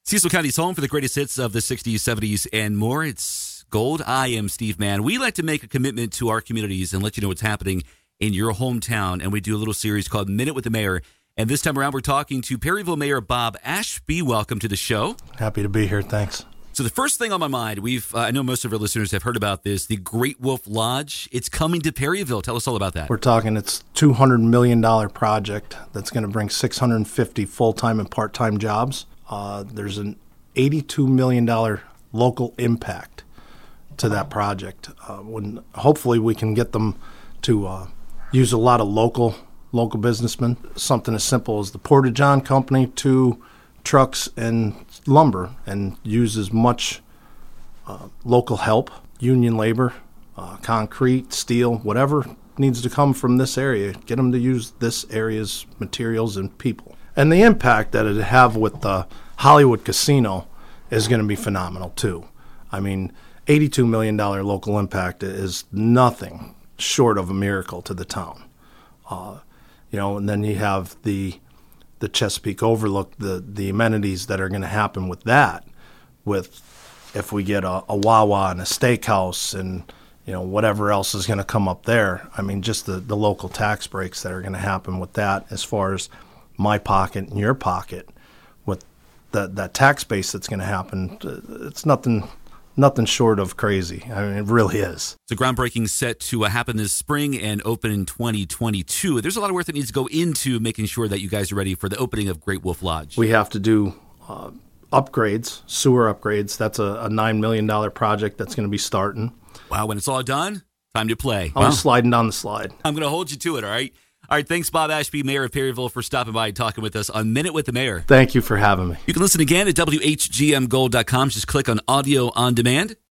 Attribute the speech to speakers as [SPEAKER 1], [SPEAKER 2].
[SPEAKER 1] Cecil County's home for the greatest hits of the 60s, 70s, and more. It's Gold. I am Steve Mann. We like to make a commitment to our communities and let you know what's happening in your hometown. And we do a little series called Minute with the Mayor. And this time around, we're talking to Perryville Mayor Bob Ashby. Welcome to the show.
[SPEAKER 2] Happy to be here. Thanks.
[SPEAKER 1] So the first thing on my mind, I know most of our listeners have heard about this, the Great Wolf Lodge. It's coming to Perryville. Tell us all about that.
[SPEAKER 2] We're talking it's a $200 million project that's going to bring 650 full-time and part-time jobs. There's an $82 million local impact to that project. When hopefully we can get them to use a lot of local businessmen. Something as simple as the Porta-John Company to trucks and lumber, and use as much local help, union labor, concrete, steel, whatever needs to come from this area. Get them to use this area's materials and people. And the impact that it have with the Hollywood Casino is going to be phenomenal too. I mean, $82 million local impact is nothing short of a miracle to the town. And then you have the Chesapeake Overlook, the amenities that are going to happen with that, if we get a Wawa and a steakhouse and whatever else is going to come up there. I mean, just the local tax breaks that are going to happen with that, as far as my pocket and your pocket, with that tax base that's going to happen. It's nothing short of crazy. I mean, it really is.
[SPEAKER 1] The groundbreaking set to happen this spring and open in 2022. There's a lot of work that needs to go into making sure that you guys are ready for the opening of Great Wolf Lodge.
[SPEAKER 2] We have to do upgrades, sewer upgrades. That's a $9 million project that's going to be starting.
[SPEAKER 1] Wow, when it's all done, time to play.
[SPEAKER 2] I'm sliding down the slide.
[SPEAKER 1] I'm going to hold you to it, all right? All right, thanks, Bob Ashby, Mayor of Perryville, for stopping by and talking with us on Minute with the Mayor.
[SPEAKER 2] Thank you for having me.
[SPEAKER 1] You can listen again at WHGMGold.com. Just click on Audio on Demand.